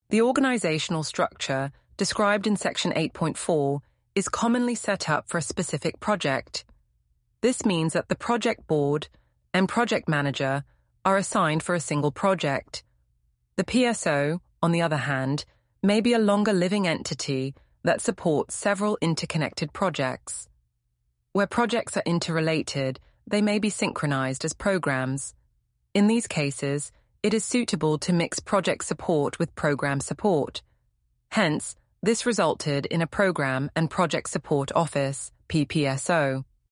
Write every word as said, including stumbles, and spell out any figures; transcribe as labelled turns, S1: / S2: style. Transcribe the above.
S1: The organizational structure, described in Section eight point four, is commonly set up for a specific project. This means that the project board and project manager are assigned for a single project. The P S O, on the other hand, may be a longer living entity that supports several interconnected projects. Where projects are interrelated, they may be synchronized as programs. In these cases, it is suitable to mix project support with program support. Hence, this resulted in a Program and Project Support Office, P P S O.